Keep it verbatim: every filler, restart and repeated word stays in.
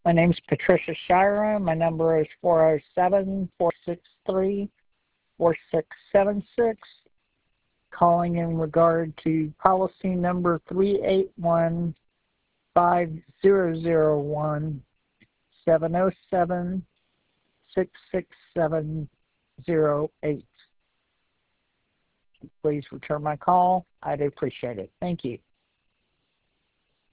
My name's Patricia Shira. My number is four oh seven, four six three, four six seven six. Calling in regard to policy number three eight one, five zero zero one, seven oh seven, six six seven zero eight. Please return my call. I'd appreciate it. Thank you.